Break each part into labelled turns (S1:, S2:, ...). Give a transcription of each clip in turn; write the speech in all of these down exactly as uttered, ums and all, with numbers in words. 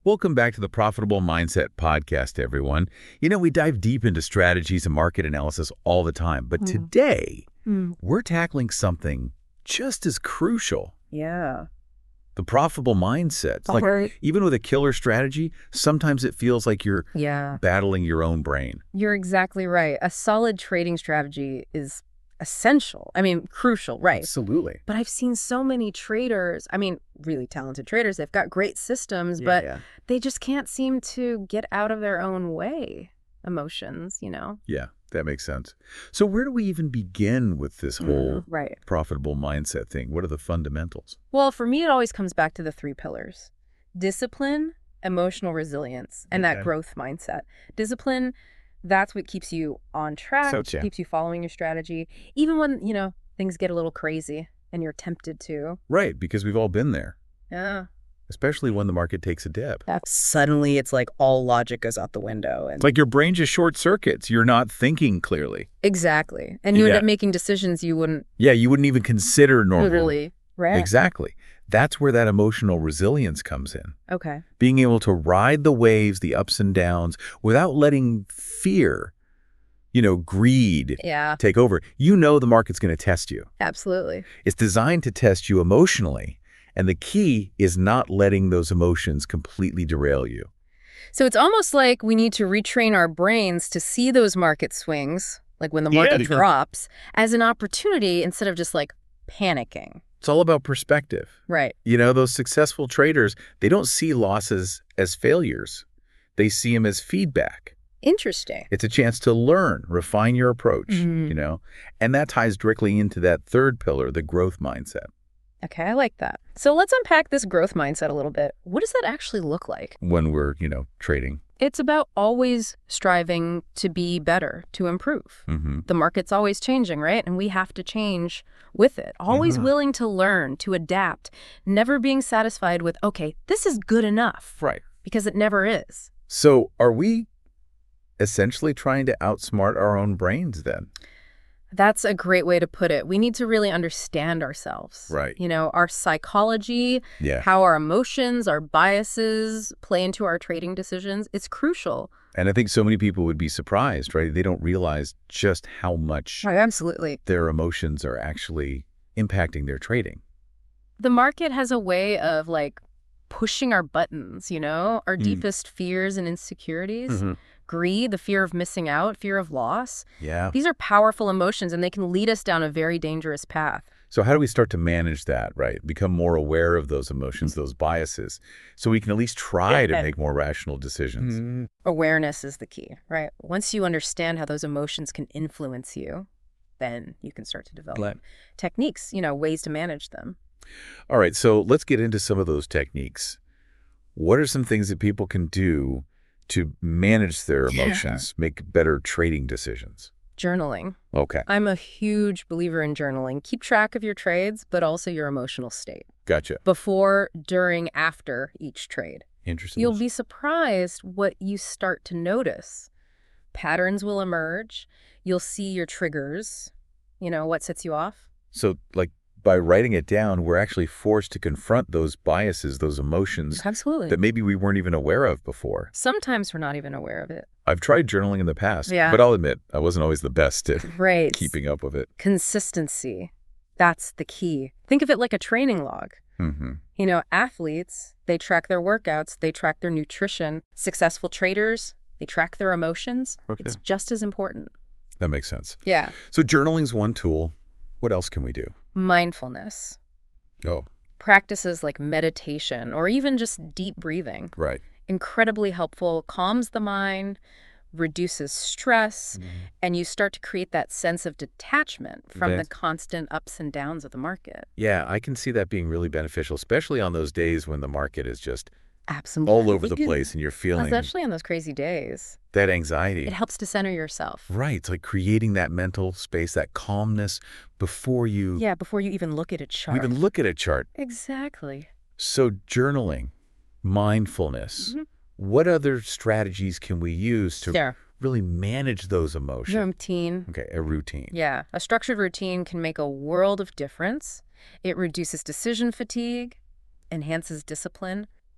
S1: Welcome back to the Profitable Mindset Podcast, everyone. You know, we dive deep into strategies and market analysis all the time, but
S2: Mm.
S1: today
S2: Mm.
S1: we're tackling something just as crucial,
S2: Yeah.
S1: the profitable mindset. It's like,
S2: Right.
S1: even with a killer strategy, sometimes it feels like you're
S2: Yeah.
S1: battling your own brain.
S2: You're exactly right. A solid trading strategy is essential. I mean, crucial, right?
S1: Absolutely.
S2: But I've seen so many traders, I mean, really talented traders, they've got great systems, but
S1: yeah.
S2: they just can't seem to get out of their own way. Emotions, you know?
S1: Yeah, that makes sense. So where do we even begin with this whole
S2: Mm, right.
S1: profitable mindset thing? What are the fundamentals?
S2: Well, for me, it always comes back to the three pillars: discipline, emotional resilience, and
S1: Okay.
S2: that growth mindset. Discipline, that's what keeps you on track,
S1: So, yeah.
S2: keeps you following your strategy, even when, you know, things get a little crazy and you're tempted to.
S1: Right, because we've all been there,
S2: Yeah.
S1: especially when the market takes a dip.
S3: Suddenly it's like all logic goes out the window. And
S1: It's like your brain just short circuits. You're not thinking clearly.
S2: Exactly. And you end
S1: Yeah.
S2: up making decisions you wouldn't
S1: Yeah, you wouldn't even consider normal.
S2: literally, right?
S1: Exactly. That's where that emotional resilience comes in.
S2: Okay.
S1: Being able to ride the waves, the ups and downs, without letting fear, you know, greed
S2: Yeah,
S1: take over. You know the market's going to test you.
S2: absolutely.
S1: It's designed to test you emotionally. And the key is not letting those emotions completely derail you.
S2: So it's almost like we need to retrain our brains to see those market swings, like when the market
S1: Yeah.
S2: drops, as an opportunity instead of just like panicking.
S1: It's all about perspective.
S2: Right.
S1: You know, those successful traders, they don't see losses as failures. They see them as feedback.
S2: Interesting.
S1: It's a chance to learn, refine your approach,
S2: Mhm.
S1: you know, and that ties directly into that third pillar, the growth mindset.
S2: Okay, I like that. So let's unpack this growth mindset a little bit. What does that actually look like?
S1: When we're, you know, trading.
S2: It's about always striving to be better, to improve.
S1: Mm-hmm.
S2: The market's always changing, right? And we have to change with it. Always
S1: Yeah.
S2: willing to learn, to adapt, never being satisfied with, okay, this is good enough,
S1: Right.
S2: because it never is.
S1: So are we essentially trying to outsmart our own brains then?
S2: That's a great way to put it. We need to really understand ourselves.
S1: Right.
S2: You know, our psychology,
S1: Yeah.
S2: how our emotions, our biases play into our trading decisions. It's crucial.
S1: And I think so many people would be surprised, right? They don't realize just how much
S2: Absolutely.
S1: their emotions are actually impacting their trading.
S2: The market has a way of like pushing our buttons, you know, our
S1: Mm.
S2: deepest fears and insecurities.
S1: Mhm.
S2: Greed, the fear of missing out, fear of loss.
S1: Yeah.
S2: These are powerful emotions and they can lead us down a very dangerous path.
S1: So how do we start to manage that, right? Become more aware of those emotions, those biases, so we can at least try to
S2: Yeah.
S1: make more rational decisions.
S3: Mm,
S2: Awareness is the key, right? Once you understand how those emotions can influence you, then you can start to develop
S3: Right.
S2: techniques, you know, ways to manage them.
S1: All right, so let's get into some of those techniques. What are some things that people can do to manage their
S2: Yeah.
S1: emotions, make better trading decisions?
S2: Journaling.
S1: Okay,
S2: I'm a huge believer in journaling. Keep track of your trades, but also your emotional state.
S1: gotcha.
S2: Before, during, after each trade.
S1: Interesting.
S2: You'll be surprised what you start to notice. Patterns will emerge. You'll see your triggers, you know, what sets you off.
S1: So, like, by writing it down, we're actually forced to confront those biases, those emotions
S2: Absolutely.
S1: that maybe we weren't even aware of before.
S2: Sometimes we're not even aware of it.
S1: I've tried journaling in the past,
S2: Yeah.
S1: but I'll admit I wasn't always the best at
S2: Right.
S1: keeping up with it.
S2: Consistency. That's the key. Think of it like a training log.
S1: Mm-hmm.
S2: You know, athletes, they track their workouts, they track their nutrition. Successful traders, they track their emotions.
S1: Okay.
S2: It's just as important.
S1: That makes sense.
S2: Yeah.
S1: So journaling's one tool. What else can we do?
S2: Mindfulness.
S1: Oh,
S2: Practices like meditation or even just deep breathing.
S1: right.
S2: Incredibly helpful, calms the mind, reduces stress, and you start to create that sense of detachment from the
S1: That's-
S2: constant ups and downs of the market.
S1: Yeah, I can see that being really beneficial, especially on those days when the market is just
S2: Absolutely.
S1: all over the place and you're feeling
S2: Especially on those crazy days.
S1: that anxiety.
S2: It helps to center yourself.
S1: Right. It's like creating that mental space, that calmness before you
S2: Yeah, before you even look at a chart.
S1: even look at a chart.
S2: Exactly.
S1: So journaling, mindfulness,
S2: Mhm.
S1: what other strategies can we use to
S2: Sure.
S1: really manage those emotions?
S2: Routine.
S1: Okay, a routine.
S2: Yeah, a structured routine can make a world of difference. It reduces decision fatigue, enhances discipline,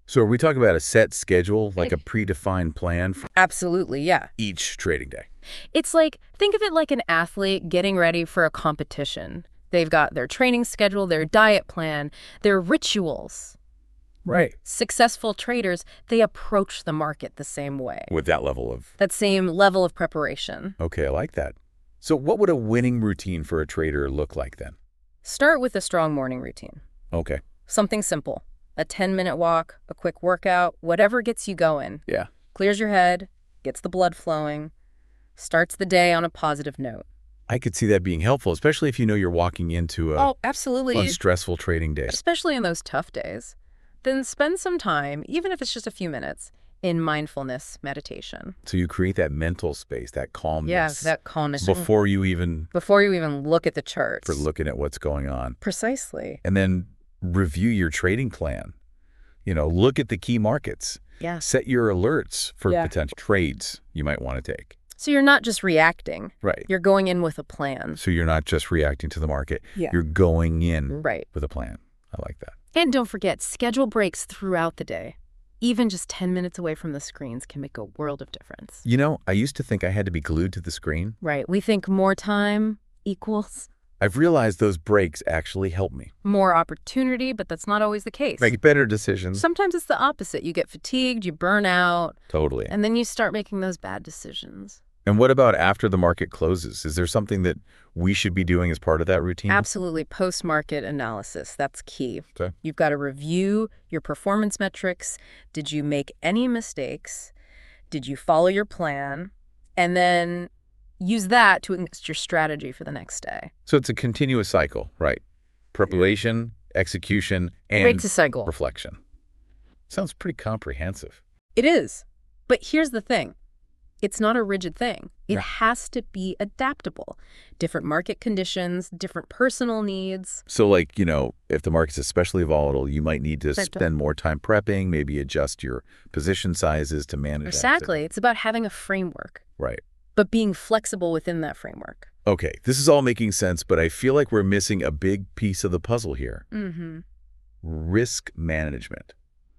S1: So are we talking about a set schedule, like a predefined plan for
S2: Absolutely, yeah.
S1: each trading day?
S2: It's like, think of it like an athlete getting ready for a competition. They've got their training schedule, their diet plan, their rituals.
S1: Right.
S2: Successful traders, they approach the market the same way.
S1: With that level of...
S2: That same level of preparation.
S1: Okay, I like that. So what would a winning routine for a trader look like then?
S2: Start with a strong morning routine.
S1: Okay.
S2: Something simple. A ten-minute walk, a quick workout, whatever gets you going.
S1: Yeah.
S2: Clears your head, gets the blood flowing, starts the day on a positive note.
S1: I could see that being helpful, especially if you know you're walking into a
S2: Oh, absolutely.
S1: fun, stressful trading day.
S2: Especially in those tough days. Then spend some time, even if it's just a few minutes, in mindfulness meditation.
S1: So you create that mental space, that calmness.
S2: Yeah, that calmness.
S1: Before you even...
S2: Before you even look at the charts.
S1: For looking at what's going on.
S2: Precisely.
S1: And then review your trading plan. You know, look at the key markets.
S2: Yeah.
S1: Set your alerts for
S2: Yeah.
S1: potential trades you might want to take.
S2: So you're not just reacting.
S1: Right.
S2: You're going in with a plan.
S1: So you're not just reacting to the market.
S2: Yeah.
S1: You're going in
S2: Right.
S1: with a plan. I like that.
S2: And don't forget, schedule breaks throughout the day. Even just ten minutes away from the screens can make a world of difference.
S1: You know, I used to think I had to be glued to the screen.
S2: Right. We think more time equals
S1: I've realized those breaks actually help me.
S2: more opportunity, but that's not always the case.
S1: Make better decisions.
S2: Sometimes it's the opposite. You get fatigued, you burn out,
S1: Totally.
S2: and then you start making those bad decisions.
S1: And what about after the market closes? Is there something that we should be doing as part of that routine?
S2: Absolutely. Post-market analysis. That's key.
S1: Okay.
S2: You've got to review your performance metrics. Did you make any mistakes? Did you follow your plan? And then use that to adjust your strategy for the next day.
S1: So it's a continuous cycle, right? Preparation, execution, and
S2: Breaks a cycle.
S1: reflection. Sounds pretty comprehensive.
S2: It is. But here's the thing. It's not a rigid thing. It
S1: Yeah.
S2: has to be adaptable. Different market conditions, different personal needs.
S1: So like, you know, if the market's especially volatile, you might need to
S2: Right.
S1: spend more time prepping, maybe adjust your position sizes to manage that.
S2: Exactly. It's about having a framework,
S1: Right.
S2: but being flexible within that framework.
S1: Okay, this is all making sense, but I feel like we're missing a big piece of the puzzle here.
S2: Mm-hmm.
S1: Risk management.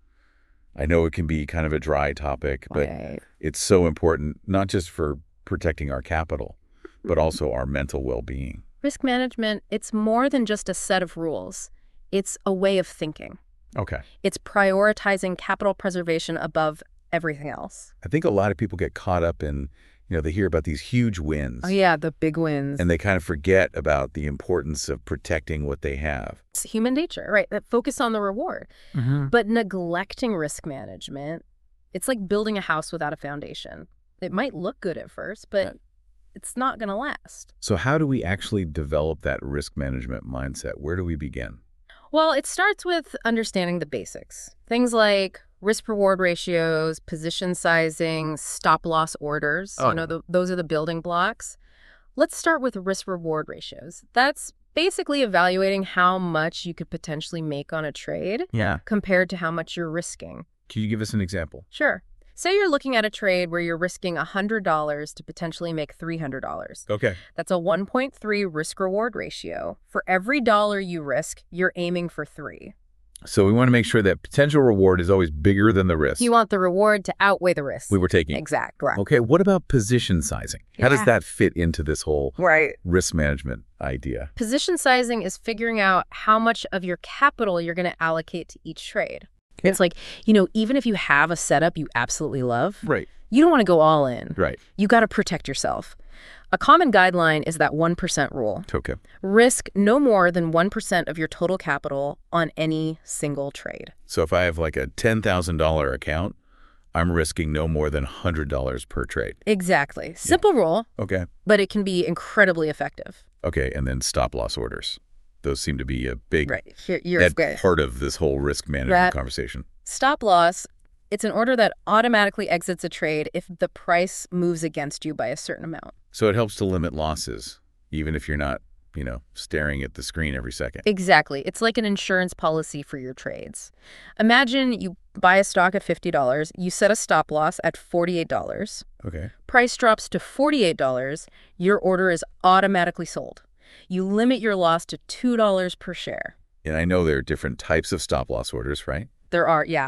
S1: I know it can be kind of a dry topic, but
S2: Right.
S1: it's so important, not just for protecting our capital, but also our mental well-being.
S2: Risk management, it's more than just a set of rules. It's a way of thinking.
S1: Okay.
S2: It's prioritizing capital preservation above everything else.
S1: I think a lot of people get caught up in, you know, they hear about these huge wins.
S2: Oh, yeah, the big wins.
S1: And they kind of forget about the importance of protecting what they have.
S2: It's human nature, right? That focus on the reward.
S1: Mm-hmm.
S2: But neglecting risk management, it's like building a house without a foundation. It might look good at first, but
S1: Right.
S2: it's not going to last.
S1: So how do we actually develop that risk management mindset? Where do we begin?
S2: Well, it starts with understanding the basics. Things like risk-reward ratios, position sizing, stop-loss orders.
S1: Oh,
S2: you know, the, those are the building blocks. Let's start with risk-reward ratios. That's basically evaluating how much you could potentially make on a trade
S1: Yeah.
S2: compared to how much you're risking.
S1: Can you give us an example?
S2: Sure. Say you're looking at a trade where you're risking one hundred dollars to potentially make three hundred dollars.
S1: Okay.
S2: That's a one point three risk-reward ratio. For every dollar you risk, you're aiming for three.
S1: So we want to make sure that potential reward is always bigger than the risk
S2: You want the reward to outweigh the risk.
S1: we were taking.
S2: Exact, correct.
S1: Okay, what about position sizing? How does
S2: Yeah.
S1: that fit into this whole
S2: Right.
S1: risk management idea?
S2: Position sizing is figuring out how much of your capital you're going to allocate to each trade.
S1: Yeah.
S2: It's like, you know, even if you have a setup you absolutely love,
S1: Right.
S2: you don't want to go all in.
S1: Right.
S2: You got to protect yourself. A common guideline is that one percent rule.
S1: Okay.
S2: Risk no more than one percent of your total capital on any single trade.
S1: So if I have like a ten thousand dollars account, I'm risking no more than one hundred dollars per trade.
S2: Exactly. Simple rule,
S1: Okay.
S2: but it can be incredibly effective.
S1: Okay, and then stop loss orders. Those seem to be a big
S2: Right. Here, you're
S1: that
S2: good.
S1: part of this whole risk management
S2: Right.
S1: conversation.
S2: Stop loss, it's an order that automatically exits a trade if the price moves against you by a certain amount.
S1: So it helps to limit losses, even if you're not, you know, staring at the screen every second.
S2: Exactly. It's like an insurance policy for your trades. Imagine you buy a stock at fifty dollars, you set a stop loss at forty-eight dollars.
S1: Okay.
S2: Price drops to forty-eight dollars, your order is automatically sold. You limit your loss to two dollars per share.
S1: And I know there are different types of stop loss orders, right?
S2: There are, yeah.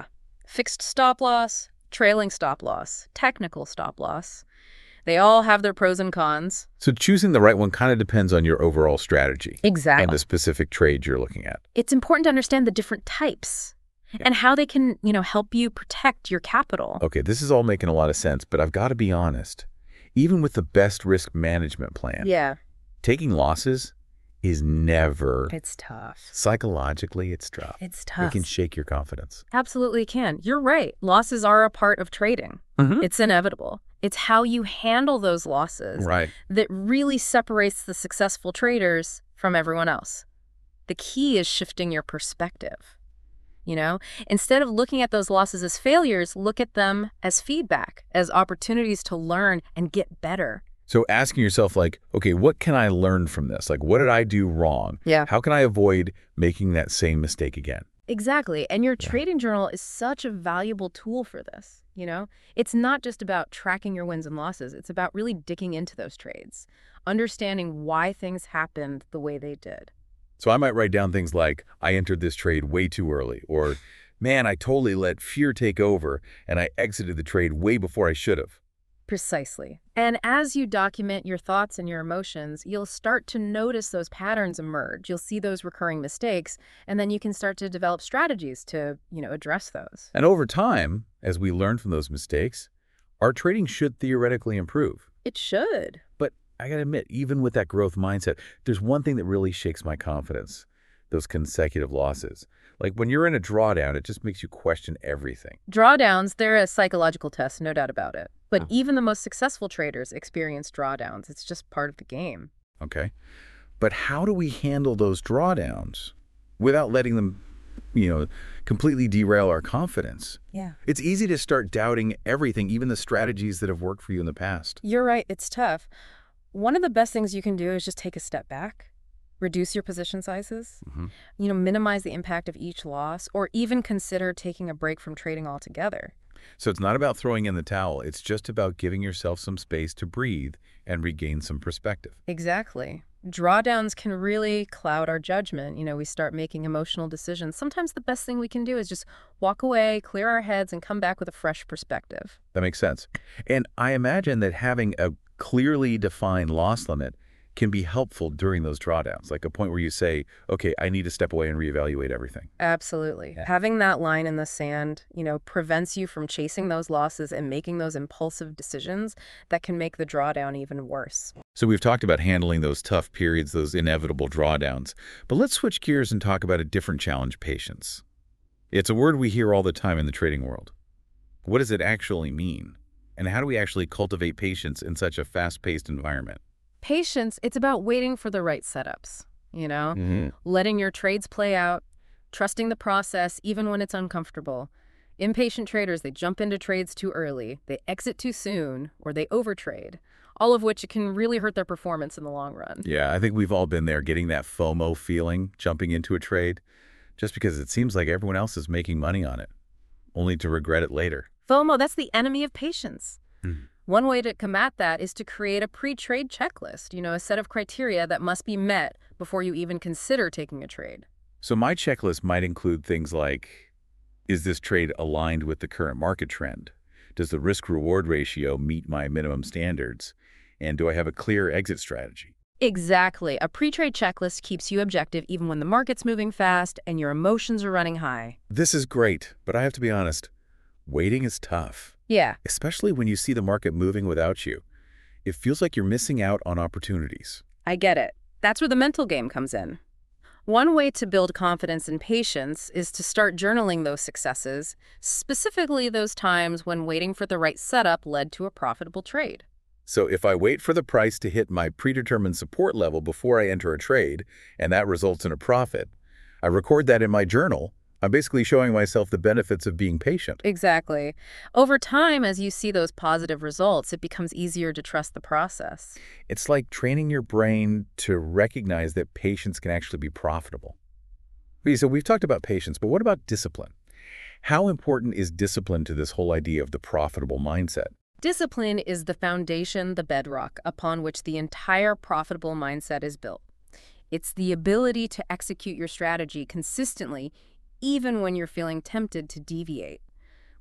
S2: Fixed stop loss, trailing stop loss, technical stop loss. They all have their pros and cons.
S1: So choosing the right one kind of depends on your overall strategy
S2: Exactly.
S1: and the specific trade you're looking at.
S2: It's important to understand the different types and how they can, you know, help you protect your capital.
S1: Okay, this is all making a lot of sense, but I've got to be honest. Even with the best risk management plan,
S2: Yeah,
S1: taking losses is never,
S3: It's tough.
S1: psychologically, it's tough.
S2: it's
S1: It
S2: tough.
S1: can shake your confidence.
S2: Absolutely can. You're right. Losses are a part of trading.
S1: Mm-hmm.
S2: It's inevitable. It's how you handle those losses
S1: Right.
S2: that really separates the successful traders from everyone else. The key is shifting your perspective. You know, instead of looking at those losses as failures, look at them as feedback, as opportunities to learn and get better.
S1: So asking yourself, like, okay, what can I learn from this? Like, what did I do wrong?
S2: Yeah.
S1: How can I avoid making that same mistake again?
S2: Exactly. And your
S1: Yeah.
S2: trading journal is such a valuable tool for this, you know? It's not just about tracking your wins and losses. It's about really digging into those trades, understanding why things happened the way they did.
S1: So I might write down things like, I entered this trade way too early, or, man, I totally let fear take over and I exited the trade way before I should have.
S2: Precisely. And as you document your thoughts and your emotions, you'll start to notice those patterns emerge. You'll see those recurring mistakes, and then you can start to develop strategies to, you know, address those.
S1: And over time, as we learn from those mistakes, our trading should theoretically improve.
S2: It should.
S1: But I gotta admit, even with that growth mindset, there's one thing that really shakes my confidence, those consecutive losses. Like when you're in a drawdown, it just makes you question everything.
S2: Drawdowns, they're a psychological test, no doubt about it. But
S1: Oh.
S2: even the most successful traders experience drawdowns. It's just part of the game.
S1: Okay? But how do we handle those drawdowns without letting them, you know, completely derail our confidence?
S3: Yeah.
S1: It's easy to start doubting everything, even the strategies that have worked for you in the past.
S2: You're right, it's tough. One of the best things you can do is just take a step back, reduce your position sizes,
S1: Mhm.
S2: you know, minimize the impact of each loss, or even consider taking a break from trading altogether.
S1: So it's not about throwing in the towel. It's just about giving yourself some space to breathe and regain some perspective.
S2: Exactly. Drawdowns can really cloud our judgment. You know, we start making emotional decisions. Sometimes the best thing we can do is just walk away, clear our heads, and come back with a fresh perspective.
S1: That makes sense. And I imagine that having a clearly defined loss limit can be helpful during those drawdowns, like a point where you say, okay, I need to step away and reevaluate everything.
S2: Absolutely.
S3: Yeah.
S2: Having that line in the sand, you know, prevents you from chasing those losses and making those impulsive decisions that can make the drawdown even worse.
S1: So we've talked about handling those tough periods, those inevitable drawdowns, but let's switch gears and talk about a different challenge, patience. It's a word we hear all the time in the trading world. What does it actually mean? And how do we actually cultivate patience in such a fast-paced environment?
S2: Patience, it's about waiting for the right setups, you know, letting your trades play out, trusting the process even when it's uncomfortable. Impatient traders, they jump into trades too early, they exit too soon, or they overtrade, all of which can really hurt their performance in the long run.
S1: Yeah, I think we've all been there, getting that FOMO feeling, jumping into a trade, just because it seems like everyone else is making money on it, only to regret it later.
S2: FOMO, that's the enemy of patience.
S1: Mhm.
S2: One way to combat that is to create a pre-trade checklist, you know, a set of criteria that must be met before you even consider taking a trade.
S1: So my checklist might include things like, is this trade aligned with the current market trend? Does the risk-reward ratio meet my minimum standards? And do I have a clear exit strategy?
S2: Exactly. A pre-trade checklist keeps you objective even when the market's moving fast and your emotions are running high.
S1: This is great, but I have to be honest, waiting is tough,
S2: Yeah,
S1: especially when you see the market moving without you. It feels like you're missing out on opportunities.
S2: I get it. That's where the mental game comes in. One way to build confidence and patience is to start journaling those successes, specifically those times when waiting for the right setup led to a profitable trade.
S1: So if I wait for the price to hit my predetermined support level before I enter a trade, and that results in a profit, I record that in my journal. I'm basically showing myself the benefits of being patient.
S2: Exactly. Over time, as you see those positive results, it becomes easier to trust the process.
S1: It's like training your brain to recognize that patience can actually be profitable. Okay, so we've talked about patience, but what about discipline? How important is discipline to this whole idea of the profitable mindset?
S2: Discipline is the foundation, the bedrock, upon which the entire profitable mindset is built. It's the ability to execute your strategy consistently, even when you're feeling tempted to deviate.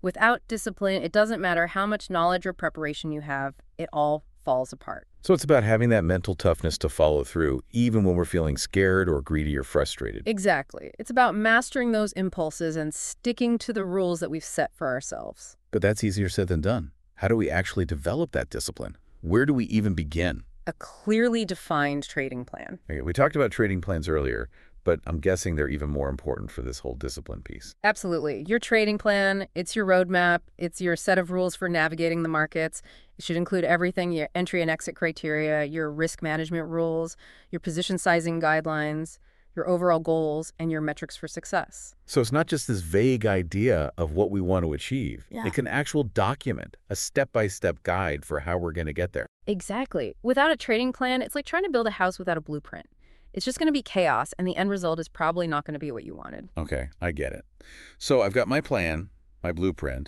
S2: Without discipline, it doesn't matter how much knowledge or preparation you have, it all falls apart.
S1: So it's about having that mental toughness to follow through, even when we're feeling scared or greedy or frustrated.
S2: Exactly. It's about mastering those impulses and sticking to the rules that we've set for ourselves.
S1: But that's easier said than done. How do we actually develop that discipline? Where do we even begin?
S2: A clearly defined trading plan.
S1: Okay, we talked about trading plans earlier, but I'm guessing they're even more important for this whole discipline piece.
S2: Absolutely. Your trading plan, it's your roadmap, it's your set of rules for navigating the markets. It should include everything, your entry and exit criteria, your risk management rules, your position sizing guidelines, your overall goals, and your metrics for success.
S1: So it's not just this vague idea of what we want to achieve.
S2: Yeah.
S1: It can actual document a step-by-step guide for how we're going to get there.
S2: Exactly. Without a trading plan, it's like trying to build a house without a blueprint. It's just going to be chaos, and the end result is probably not going to be what you wanted.
S1: Okay, I get it. So I've got my plan, my blueprint.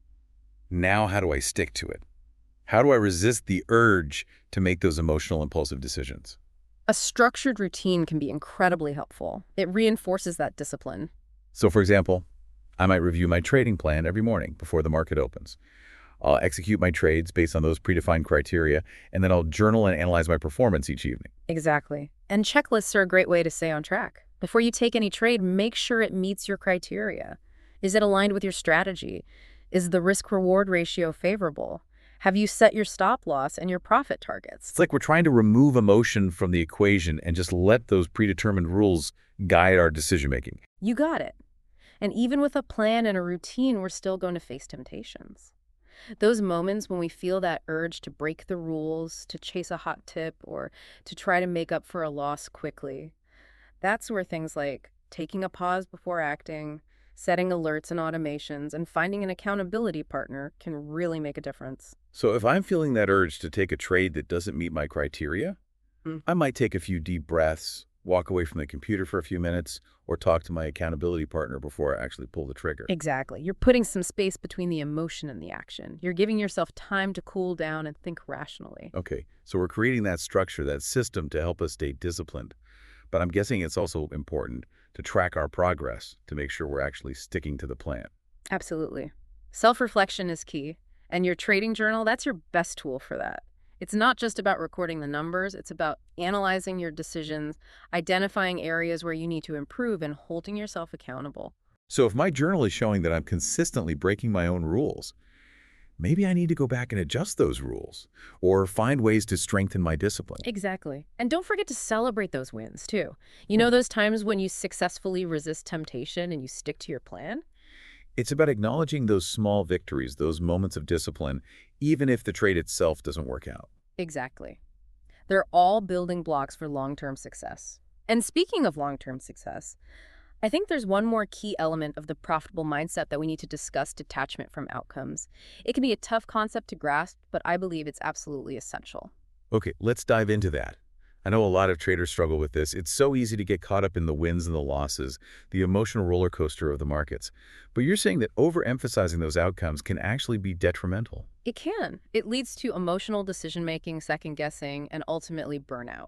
S1: Now how do I stick to it? How do I resist the urge to make those emotional, impulsive decisions?
S2: A structured routine can be incredibly helpful. It reinforces that discipline.
S1: So for example, I might review my trading plan every morning before the market opens. I'll execute my trades based on those predefined criteria, and then I'll journal and analyze my performance each evening.
S2: Exactly. And checklists are a great way to stay on track. Before you take any trade, make sure it meets your criteria. Is it aligned with your strategy? Is the risk-reward ratio favorable? Have you set your stop loss and your profit targets?
S1: It's like we're trying to remove emotion from the equation and just let those predetermined rules guide our decision-making.
S2: You got it. And even with a plan and a routine, we're still going to face temptations. Those moments when we feel that urge to break the rules, to chase a hot tip, or to try to make up for a loss quickly, that's where things like taking a pause before acting, setting alerts and automations, and finding an accountability partner can really make a difference.
S1: So if I'm feeling that urge to take a trade that doesn't meet my criteria,
S2: Hmm.
S1: I might take a few deep breaths, walk away from the computer for a few minutes, or talk to my accountability partner before I actually pull the trigger.
S2: Exactly. You're putting some space between the emotion and the action. You're giving yourself time to cool down and think rationally.
S1: Okay, so we're creating that structure, that system to help us stay disciplined. But I'm guessing it's also important to track our progress to make sure we're actually sticking to the plan.
S2: Absolutely. Self-reflection is key, and your trading journal, that's your best tool for that. It's not just about recording the numbers, it's about analyzing your decisions, identifying areas where you need to improve, and holding yourself accountable.
S1: So if my journal is showing that I'm consistently breaking my own rules, maybe I need to go back and adjust those rules or find ways to strengthen my discipline.
S2: Exactly. And don't forget to celebrate those wins, too. You know those times when you successfully resist temptation and you stick to your plan?
S1: It's about acknowledging those small victories, those moments of discipline, even if the trade itself doesn't work out.
S2: Exactly. They're all building blocks for long-term success. And speaking of long-term success, I think there's one more key element of the profitable mindset that we need to discuss: detachment from outcomes. It can be a tough concept to grasp, but I believe it's absolutely essential.
S1: Okay, let's dive into that. I know a lot of traders struggle with this. It's so easy to get caught up in the wins and the losses, the emotional roller coaster of the markets. But you're saying that overemphasizing those outcomes can actually be detrimental.
S2: It can. It leads to emotional decision-making, second-guessing, and ultimately burnout.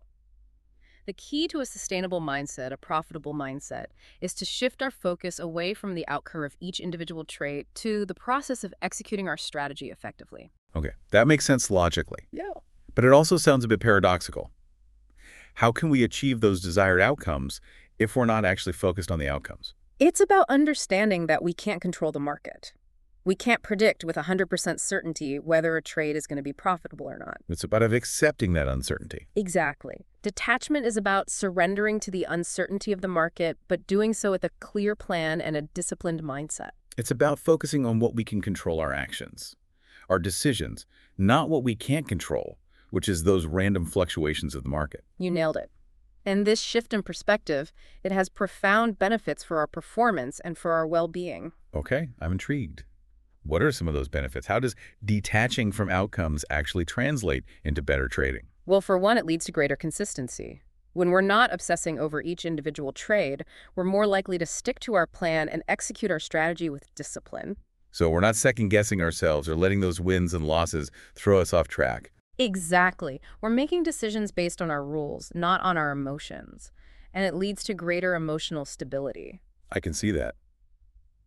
S2: The key to a sustainable mindset, a profitable mindset, is to shift our focus away from the outcome of each individual trade to the process of executing our strategy effectively.
S1: Okay, that makes sense logically.
S2: Yeah.
S1: But it also sounds a bit paradoxical. How can we achieve those desired outcomes if we're not actually focused on the outcomes?
S2: It's about understanding that we can't control the market. We can't predict with one hundred percent certainty whether a trade is going to be profitable or not.
S1: It's about accepting that uncertainty.
S2: Exactly. Detachment is about surrendering to the uncertainty of the market, but doing so with a clear plan and a disciplined mindset.
S1: It's about focusing on what we can control, our actions, our decisions, not what we can't control, which is those random fluctuations of the market.
S2: You nailed it. And this shift in perspective, it has profound benefits for our performance and for our well-being.
S1: Okay, I'm intrigued. What are some of those benefits? How does detaching from outcomes actually translate into better trading?
S2: Well, for one, it leads to greater consistency. When we're not obsessing over each individual trade, we're more likely to stick to our plan and execute our strategy with discipline.
S1: So we're not second-guessing ourselves or letting those wins and losses throw us off track.
S2: Exactly. We're making decisions based on our rules, not on our emotions. And it leads to greater emotional stability.
S1: I can see that.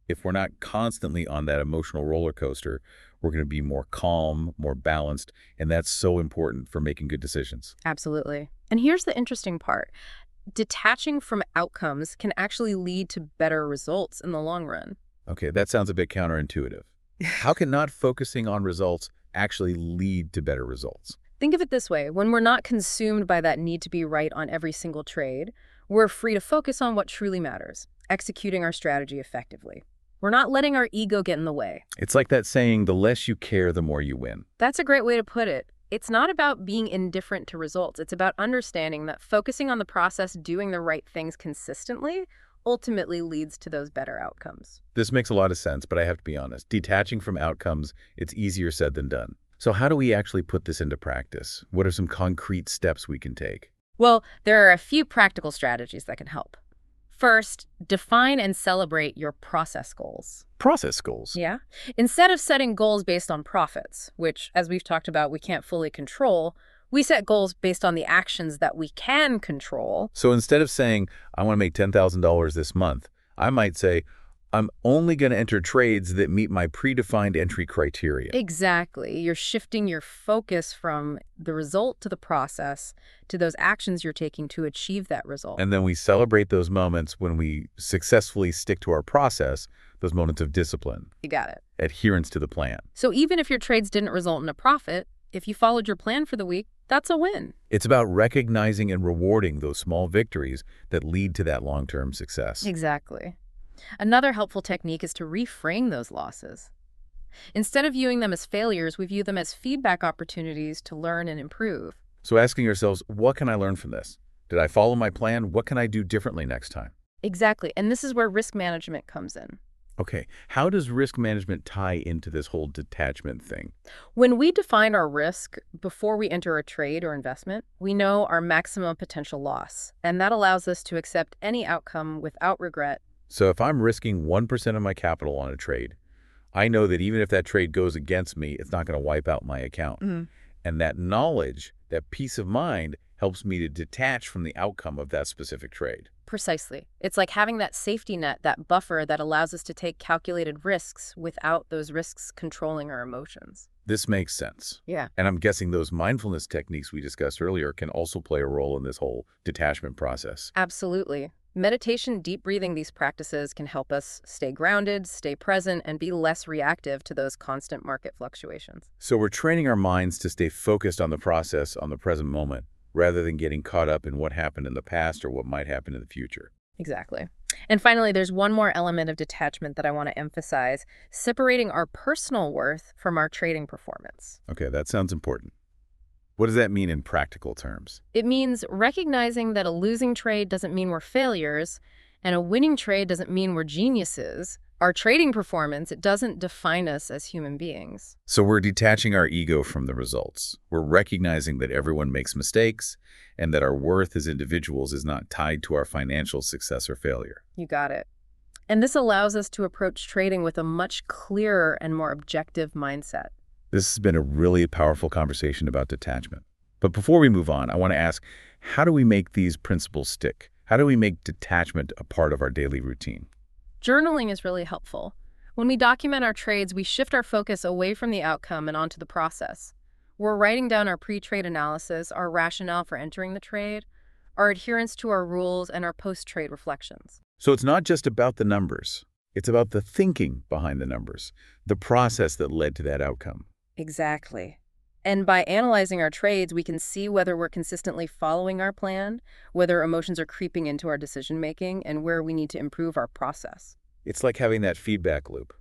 S1: If we're not constantly on that emotional roller coaster, we're going to be more calm, more balanced, and that's so important for making good decisions.
S2: Absolutely. And here's the interesting part. Detaching from outcomes can actually lead to better results in the long run.
S1: Okay, that sounds a bit counterintuitive. How can not focusing on results actually lead to better results?
S2: Think of it this way. When we're not consumed by that need to be right on every single trade, we're free to focus on what truly matters, executing our strategy effectively. We're not letting our ego get in the way.
S1: It's like that saying, the less you care, the more you win.
S2: That's a great way to put it. It's not about being indifferent to results. It's about understanding that focusing on the process, doing the right things consistently, ultimately leads to those better outcomes.
S1: This makes a lot of sense, but I have to be honest. Detaching from outcomes, it's easier said than done. So how do we actually put this into practice? What are some concrete steps we can take?
S2: Well, there are a few practical strategies that can help. First, define and celebrate your process goals.
S1: Process goals.
S2: Yeah. Instead of setting goals based on profits, which, as we've talked about, we can't fully control, we set goals based on the actions that we can control.
S1: So instead of saying, I want to make ten thousand dollars this month, I might say, I'm only going to enter trades that meet my predefined entry criteria.
S2: Exactly. You're shifting your focus from the result to the process to those actions you're taking to achieve that result.
S1: And then we celebrate those moments when we successfully stick to our process, those moments of discipline,
S2: You got it.
S1: adherence to the plan.
S2: So even if your trades didn't result in a profit, if you followed your plan for the week, that's a win.
S1: It's about recognizing and rewarding those small victories that lead to that long-term success.
S2: Exactly. Another helpful technique is to reframe those losses. Instead of viewing them as failures, we view them as feedback opportunities to learn and improve.
S1: So asking ourselves, what can I learn from this? Did I follow my plan? What can I do differently next time?
S2: Exactly. And this is where risk management comes in.
S1: Okay, how does risk management tie into this whole detachment thing?
S2: When we define our risk before we enter a trade or investment, we know our maximum potential loss, and that allows us to accept any outcome without regret.
S1: So if I'm risking one percent of my capital on a trade, I know that even if that trade goes against me, it's not going to wipe out my account.
S2: Mm-hmm.
S1: And that knowledge, that peace of mind, helps me to detach from the outcome of that specific trade.
S2: Precisely. It's like having that safety net, that buffer that allows us to take calculated risks without those risks controlling our emotions.
S1: This makes sense.
S2: Yeah.
S1: And I'm guessing those mindfulness techniques we discussed earlier can also play a role in this whole detachment process.
S2: Absolutely. Meditation, deep breathing, these practices can help us stay grounded, stay present, and be less reactive to those constant market fluctuations.
S1: So we're training our minds to stay focused on the process, on the present moment, rather than getting caught up in what happened in the past or what might happen in the future.
S2: Exactly. And finally, there's one more element of detachment that I want to emphasize, separating our personal worth from our trading performance.
S1: Okay, that sounds important. What does that mean in practical terms?
S2: It means recognizing that a losing trade doesn't mean we're failures, and a winning trade doesn't mean we're geniuses. Our trading performance, it doesn't define us as human beings.
S1: So we're detaching our ego from the results. We're recognizing that everyone makes mistakes and that our worth as individuals is not tied to our financial success or failure.
S2: You got it. And this allows us to approach trading with a much clearer and more objective mindset.
S1: This has been a really powerful conversation about detachment. But before we move on, I want to ask, how do we make these principles stick? How do we make detachment a part of our daily routine?
S2: Journaling is really helpful. When we document our trades, we shift our focus away from the outcome and onto the process. We're writing down our pre-trade analysis, our rationale for entering the trade, our adherence to our rules, and our post-trade reflections.
S1: So it's not just about the numbers. It's about the thinking behind the numbers, the process that led to that outcome.
S2: Exactly. And by analyzing our trades, we can see whether we're consistently following our plan, whether emotions are creeping into our decision-making, and where we need to improve our process.
S1: It's like having that feedback loop.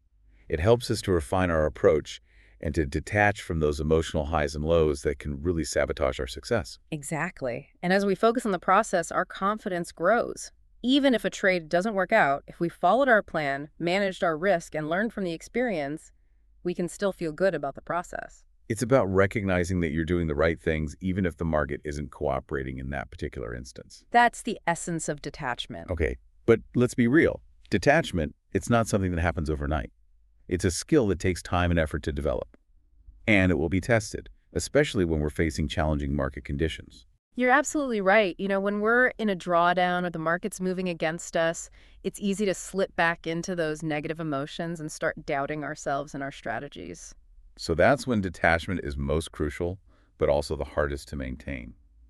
S1: It helps us to refine our approach and to detach from those emotional highs and lows that can really sabotage our success.
S2: Exactly. And as we focus on the process, our confidence grows. Even if a trade doesn't work out, if we followed our plan, managed our risk, and learned from the experience, we can still feel good about the process.
S1: It's about recognizing that you're doing the right things even if the market isn't cooperating in that particular instance.
S2: That's the essence of detachment.
S1: Okay, but let's be real. Detachment, it's not something that happens overnight. It's a skill that takes time and effort to develop. And it will be tested, especially when we're facing challenging market conditions.
S2: You're absolutely right. You know, when we're in a drawdown or the market's moving against us, it's easy to slip back into those negative emotions and start doubting ourselves and our strategies.
S1: So that's when detachment is most crucial, but also the hardest to maintain.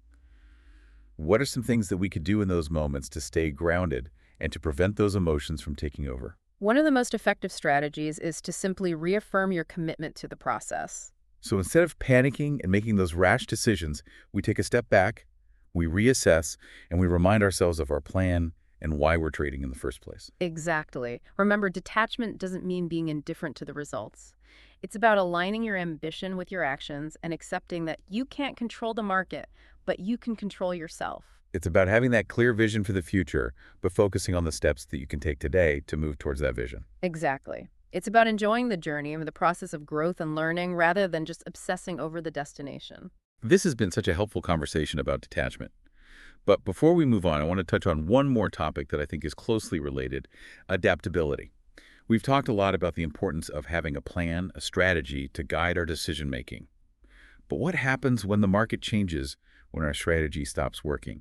S1: What are some things that we could do in those moments to stay grounded and to prevent those emotions from taking over?
S2: One of the most effective strategies is to simply reaffirm your commitment to the process.
S1: So instead of panicking and making those rash decisions, we take a step back, we reassess, and we remind ourselves of our plan and why we're trading in the first place.
S2: Exactly. Remember, detachment doesn't mean being indifferent to the results. It's about aligning your ambition with your actions and accepting that you can't control the market, but you can control yourself.
S1: It's about having that clear vision for the future, but focusing on the steps that you can take today to move towards that vision.
S2: Exactly. It's about enjoying the journey and the process of growth and learning rather than just obsessing over the destination.
S1: This has been such a helpful conversation about detachment. But before we move on, I want to touch on one more topic that I think is closely related: adaptability. We've talked a lot about the importance of having a plan, a strategy to guide our decision-making. But what happens when the market changes, when our strategy stops working?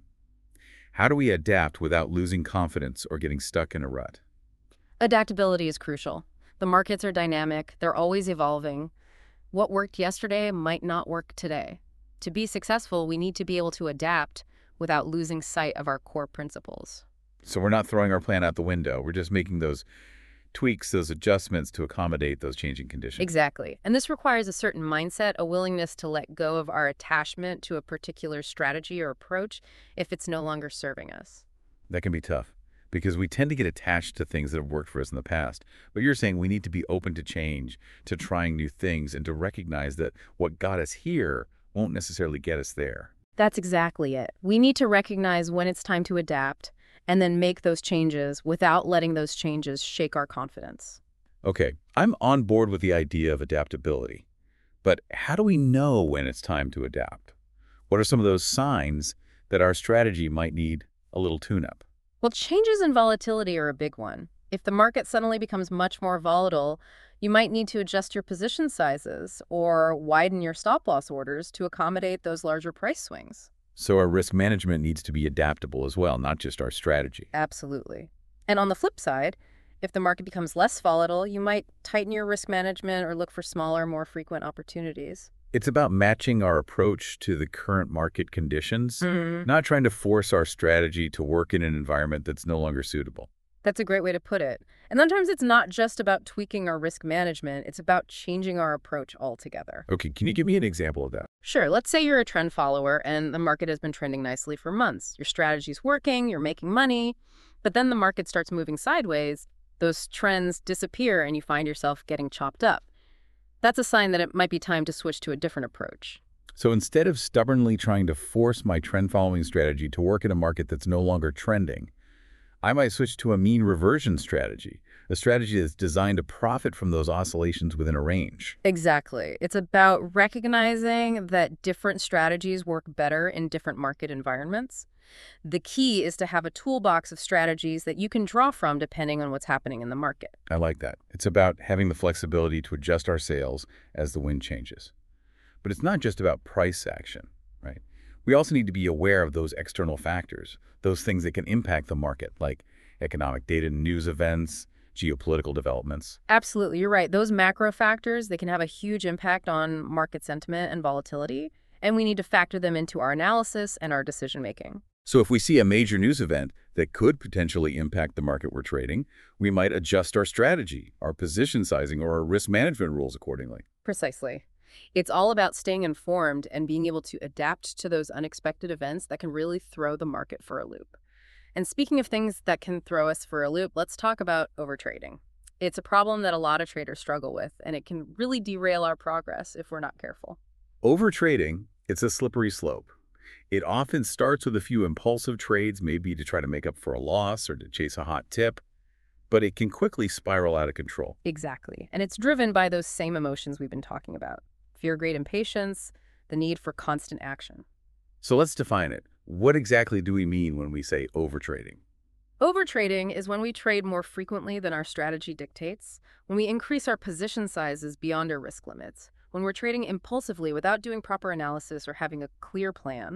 S1: How do we adapt without losing confidence or getting stuck in a rut?
S2: Adaptability is crucial. The markets are dynamic, they're always evolving. What worked yesterday might not work today. To be successful, we need to be able to adapt without losing sight of our core principles.
S1: So we're not throwing our plan out the window. We're just making those tweaks, those adjustments to accommodate those changing conditions.
S2: Exactly. And this requires a certain mindset, a willingness to let go of our attachment to a particular strategy or approach if it's no longer serving us.
S1: That can be tough because we tend to get attached to things that have worked for us in the past. But you're saying we need to be open to change, to trying new things, and to recognize that what got us here won't necessarily get us there.
S2: That's exactly it. We need to recognize when it's time to adapt and then make those changes without letting those changes shake our confidence.
S1: Okay, I'm on board with the idea of adaptability. But how do we know when it's time to adapt? What are some of those signs that our strategy might need a little tune-up?
S2: Well, changes in volatility are a big one. If the market suddenly becomes much more volatile, you might need to adjust your position sizes or widen your stop-loss orders to accommodate those larger price swings.
S1: So our risk management needs to be adaptable as well, not just our strategy.
S2: Absolutely. And on the flip side, if the market becomes less volatile, you might tighten your risk management or look for smaller, more frequent opportunities.
S1: It's about matching our approach to the current market conditions,
S2: Mm-hmm.
S1: not trying to force our strategy to work in an environment that's no longer suitable.
S2: That's a great way to put it. And sometimes it's not just about tweaking our risk management, it's about changing our approach altogether.
S1: Okay, can you give me an example of that?
S2: Sure, let's say you're a trend follower and the market has been trending nicely for months. Your strategy's working, you're making money, but then the market starts moving sideways, those trends disappear and you find yourself getting chopped up. That's a sign that it might be time to switch to a different approach.
S1: So instead of stubbornly trying to force my trend-following strategy to work in a market that's no longer trending, I might switch to a mean reversion strategy, a strategy that's designed to profit from those oscillations within a range.
S2: Exactly. It's about recognizing that different strategies work better in different market environments. The key is to have a toolbox of strategies that you can draw from depending on what's happening in the market.
S1: I like that. It's about having the flexibility to adjust our sails as the wind changes. But it's not just about price action, right? We also need to be aware of those external factors, those things that can impact the market, like economic data, news events, geopolitical developments.
S2: Absolutely, you're right. Those macro factors, they can have a huge impact on market sentiment and volatility, and we need to factor them into our analysis and our decision-making.
S1: So if we see a major news event that could potentially impact the market we're trading, we might adjust our strategy, our position sizing, or our risk management rules accordingly.
S2: Precisely. It's all about staying informed and being able to adapt to those unexpected events that can really throw the market for a loop. And speaking of things that can throw us for a loop, let's talk about overtrading. It's a problem that a lot of traders struggle with, and it can really derail our progress if we're not careful.
S1: Overtrading, it's a slippery slope. It often starts with a few impulsive trades, maybe to try to make up for a loss or to chase a hot tip, but it can quickly spiral out of control.
S2: Exactly. And it's driven by those same emotions we've been talking about: fear, great impatience, the need for constant action.
S1: So let's define it. What exactly do we mean when we say overtrading?
S2: Overtrading is when we trade more frequently than our strategy dictates, when we increase our position sizes beyond our risk limits, when we're trading impulsively without doing proper analysis or having a clear plan,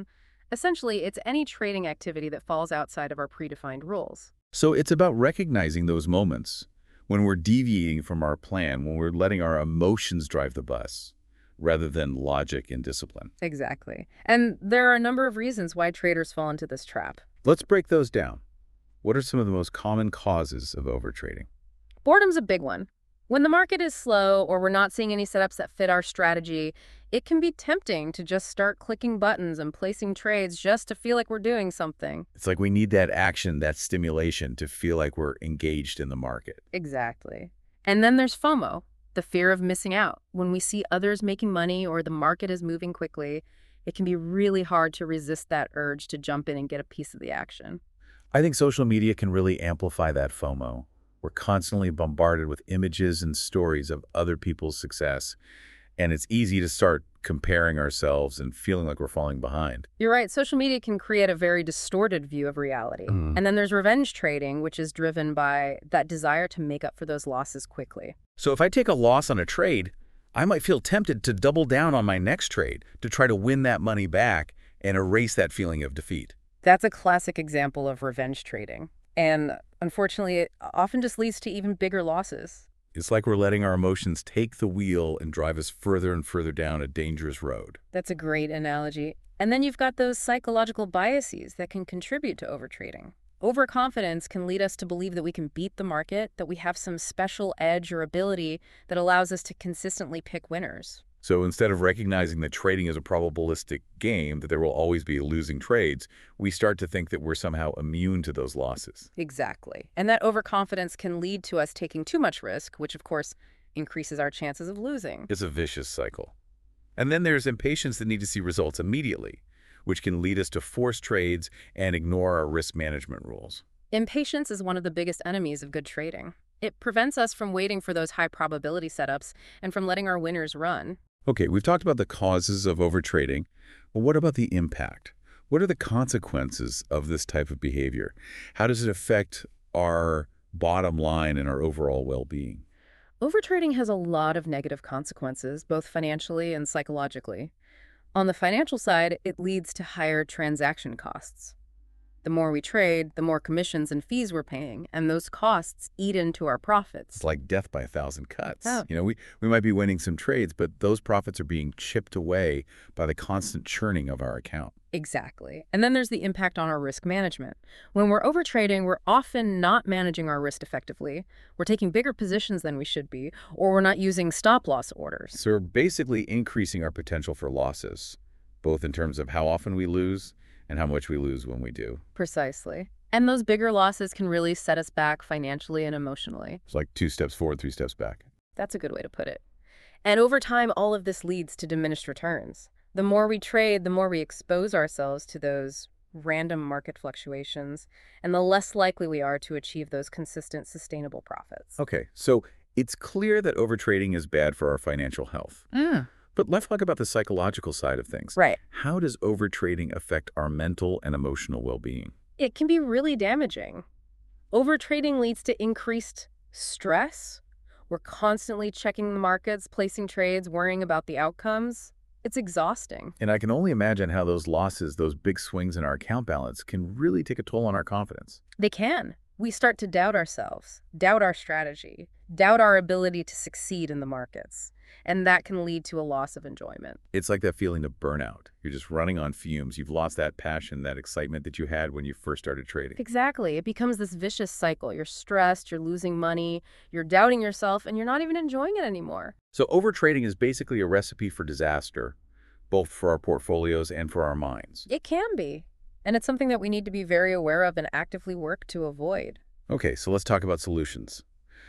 S2: Essentially, it's any trading activity that falls outside of our predefined rules.
S1: So it's about recognizing those moments when we're deviating from our plan, when we're letting our emotions drive the bus, rather than logic and discipline.
S2: Exactly. And there are a number of reasons why traders fall into this trap.
S1: Let's break those down. What are some of the most common causes of overtrading?
S2: Boredom's a big one. When the market is slow or we're not seeing any setups that fit our strategy, it can be tempting to just start clicking buttons and placing trades just to feel like we're doing something.
S1: It's like we need that action, that stimulation to feel like we're engaged in the market.
S2: Exactly. And then there's FOMO, the fear of missing out. When we see others making money or the market is moving quickly, it can be really hard to resist that urge to jump in and get a piece of the action.
S1: I think social media can really amplify that FOMO. We're constantly bombarded with images and stories of other people's success, and it's easy to start comparing ourselves and feeling like we're falling behind.
S2: You're right. Social media can create a very distorted view of reality.
S1: Mm.
S2: And then there's revenge trading, which is driven by that desire to make up for those losses quickly.
S1: So if I take a loss on a trade, I might feel tempted to double down on my next trade to try to win that money back and erase that feeling of defeat.
S2: That's a classic example of revenge trading. And unfortunately, it often just leads to even bigger losses.
S1: It's like we're letting our emotions take the wheel and drive us further and further down a dangerous road.
S2: That's a great analogy. And then you've got those psychological biases that can contribute to overtrading. Overconfidence can lead us to believe that we can beat the market, that we have some special edge or ability that allows us to consistently pick winners.
S1: So instead of recognizing that trading is a probabilistic game, that there will always be losing trades, we start to think that we're somehow immune to those losses.
S2: Exactly. And that overconfidence can lead to us taking too much risk, which of course increases our chances of losing.
S1: It's a vicious cycle. And then there's impatience that need to see results immediately, which can lead us to force trades and ignore our risk management rules.
S2: Impatience is one of the biggest enemies of good trading. It prevents us from waiting for those high probability setups and from letting our winners run.
S1: Okay, we've talked about the causes of overtrading. Well, what about the impact? What are the consequences of this type of behavior? How does it affect our bottom line and our overall well-being?
S2: Overtrading has a lot of negative consequences, both financially and psychologically. On the financial side, it leads to higher transaction costs. The more we trade, the more commissions and fees we're paying, and those costs eat into our profits.
S1: It's like death by a thousand cuts.
S2: Oh.
S1: You know, we, we might be winning some trades, but those profits are being chipped away by the constant churning of our account.
S2: Exactly. And then there's the impact on our risk management. When we're overtrading, we're often not managing our risk effectively. We're taking bigger positions than we should be, or we're not using stop-loss orders.
S1: So we're basically increasing our potential for losses, both in terms of how often we lose and how much we lose when we do.
S2: Precisely. And those bigger losses can really set us back financially and emotionally.
S1: It's like two steps forward, three steps back.
S2: That's a good way to put it. And over time, all of this leads to diminished returns. The more we trade, the more we expose ourselves to those random market fluctuations, and the less likely we are to achieve those consistent, sustainable profits.
S1: Okay, so it's clear that overtrading is bad for our financial health.
S2: Mm.
S1: But let's talk about the psychological side of things.
S2: Right.
S1: How does overtrading affect our mental and emotional well-being?
S2: It can be really damaging. Overtrading leads to increased stress. We're constantly checking the markets, placing trades, worrying about the outcomes. It's exhausting.
S1: And I can only imagine how those losses, those big swings in our account balance, can really take a toll on our confidence.
S2: They can. We start to doubt ourselves, doubt our strategy, doubt our ability to succeed in the markets. And that can lead to a loss of enjoyment.
S1: It's like that feeling of burnout. You're just running on fumes. You've lost that passion, that excitement that you had when you first started trading.
S2: Exactly. It becomes this vicious cycle. You're stressed, you're losing money, you're doubting yourself, and you're not even enjoying it anymore.
S1: So overtrading is basically a recipe for disaster, both for our portfolios and for our minds.
S2: It can be. And it's something that we need to be very aware of and actively work to avoid.
S1: Okay, so let's talk about solutions.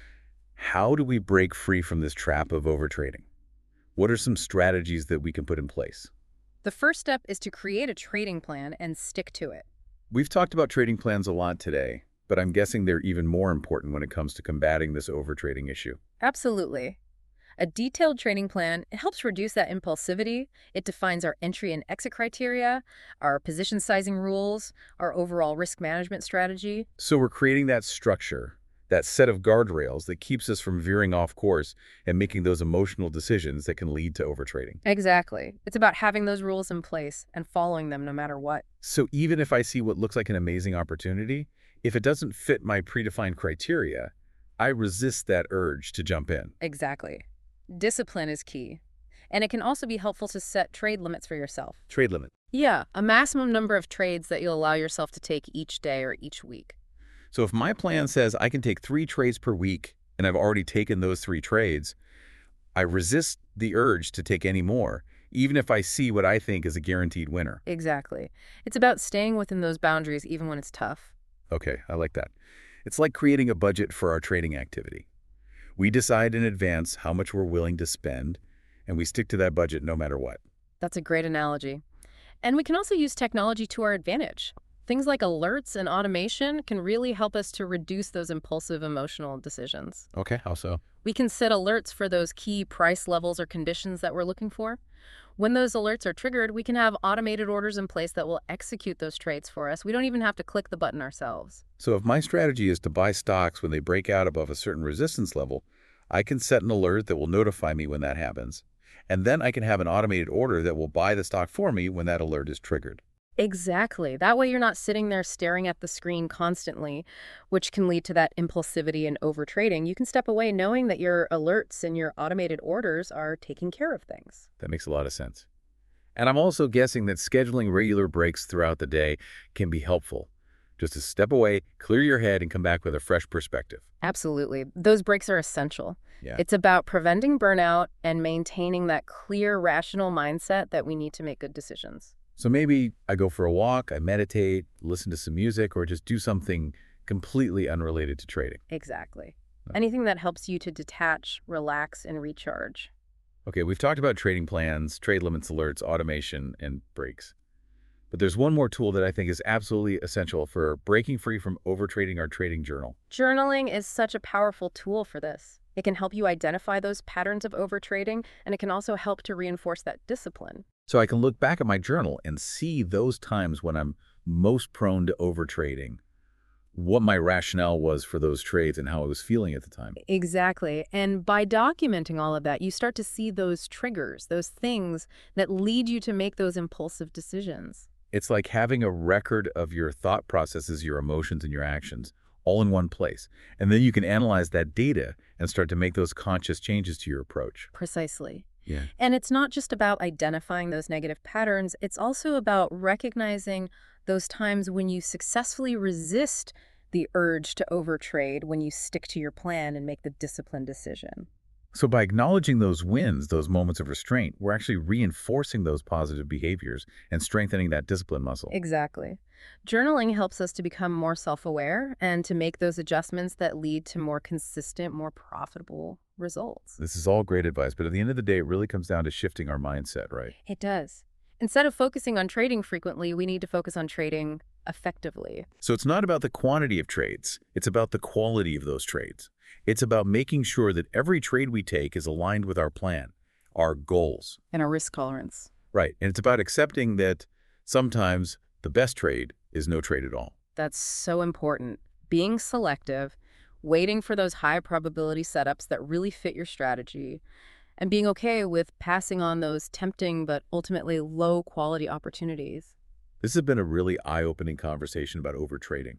S1: How do we break free from this trap of overtrading? What are some strategies that we can put in place?
S2: The first step is to create a trading plan and stick to it.
S1: We've talked about trading plans a lot today, but I'm guessing they're even more important when it comes to combating this overtrading issue.
S2: Absolutely. A detailed trading plan, it helps reduce that impulsivity. It defines our entry and exit criteria, our position sizing rules, our overall risk management strategy.
S1: So we're creating that structure, that set of guardrails that keeps us from veering off course and making those emotional decisions that can lead to overtrading.
S2: Exactly. It's about having those rules in place and following them no matter what.
S1: So even if I see what looks like an amazing opportunity, if it doesn't fit my predefined criteria, I resist that urge to jump in.
S2: Exactly. Discipline is key. And it can also be helpful to set trade limits for yourself.
S1: Trade limit.
S2: Yeah, a maximum number of trades that you'll allow yourself to take each day or each week.
S1: So if my plan says I can take three trades per week, and I've already taken those three trades, I resist the urge to take any more, even if I see what I think is a guaranteed winner.
S2: Exactly. It's about staying within those boundaries even when it's tough.
S1: Okay, I like that. It's like creating a budget for our trading activity. We decide in advance how much we're willing to spend, and we stick to that budget no matter what.
S2: That's a great analogy. And we can also use technology to our advantage. Things like alerts and automation can really help us to reduce those impulsive emotional decisions.
S1: Okay, how so?
S2: We can set alerts for those key price levels or conditions that we're looking for. When those alerts are triggered, we can have automated orders in place that will execute those trades for us. We don't even have to click the button ourselves.
S1: So if my strategy is to buy stocks when they break out above a certain resistance level, I can set an alert that will notify me when that happens. And then I can have an automated order that will buy the stock for me when that alert is triggered.
S2: Exactly. That way you're not sitting there staring at the screen constantly, which can lead to that impulsivity and overtrading. You can step away knowing that your alerts and your automated orders are taking care of things.
S1: That makes a lot of sense. And I'm also guessing that scheduling regular breaks throughout the day can be helpful. Just to step away, clear your head, and come back with a fresh perspective.
S2: Absolutely. Those breaks are essential.
S1: Yeah.
S2: It's about preventing burnout and maintaining that clear, rational mindset that we need to make good decisions.
S1: So maybe I go for a walk, I meditate, listen to some music, or just do something completely unrelated to trading.
S2: Exactly. Anything that helps you to detach, relax, and recharge.
S1: Okay, we've talked about trading plans, trade limits, alerts, automation, and breaks. But there's one more tool that I think is absolutely essential for breaking free from overtrading our trading journal.
S2: Journaling is such a powerful tool for this. It can help you identify those patterns of overtrading, and it can also help to reinforce that discipline.
S1: So I can look back at my journal and see those times when I'm most prone to overtrading, what my rationale was for those trades and how I was feeling at the time.
S2: Exactly. And by documenting all of that, you start to see those triggers, those things that lead you to make those impulsive decisions.
S1: It's like having a record of your thought processes, your emotions, and your actions all in one place. And then you can analyze that data and start to make those conscious changes to your approach.
S2: Precisely.
S1: Yeah.
S2: And it's not just about identifying those negative patterns, it's also about recognizing those times when you successfully resist the urge to overtrade, when you stick to your plan and make the disciplined decision.
S1: So by acknowledging those wins, those moments of restraint, we're actually reinforcing those positive behaviors and strengthening that discipline muscle.
S2: Exactly. Journaling helps us to become more self-aware and to make those adjustments that lead to more consistent, more profitable results.
S1: This is all great advice, but at the end of the day, it really comes down to shifting our mindset, right?
S2: It does. Instead of focusing on trading frequently, we need to focus on trading effectively.
S1: So it's not about the quantity of trades. It's about the quality of those trades. It's about making sure that every trade we take is aligned with our plan, our goals.
S2: And our risk tolerance.
S1: Right. And it's about accepting that sometimes the best trade is no trade at all.
S2: That's so important. Being selective, waiting for those high probability setups that really fit your strategy, and being okay with passing on those tempting but ultimately low quality opportunities.
S1: This has been a really eye-opening conversation about overtrading.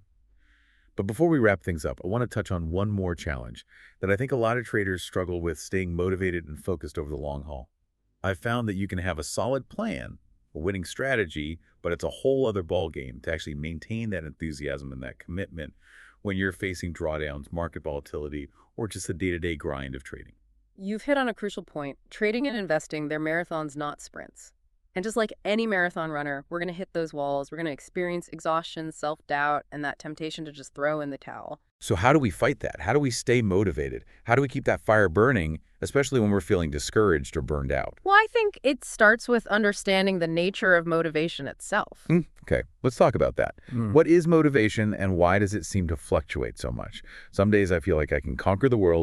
S1: But before we wrap things up, I want to touch on one more challenge that I think a lot of traders struggle with staying motivated and focused over the long haul. I've found that you can have a solid plan, a winning strategy, but it's a whole other ballgame to actually maintain that enthusiasm and that commitment when you're facing drawdowns, market volatility, or just the day-to-day grind of trading.
S2: You've hit on a crucial point. Trading and investing, they're marathons, not sprints. And just like any marathon runner, we're going to hit those walls. We're going to experience exhaustion, self-doubt, and that temptation to just throw in the towel.
S1: So how do we fight that? How do we stay motivated? How do we keep that fire burning, especially when we're feeling discouraged or burned out?
S2: Well, I think it starts with understanding the nature of motivation itself.
S1: Mm, okay, let's talk about that. Mm. What is motivation and why does it seem to fluctuate so much? Some days I feel like I can conquer the world,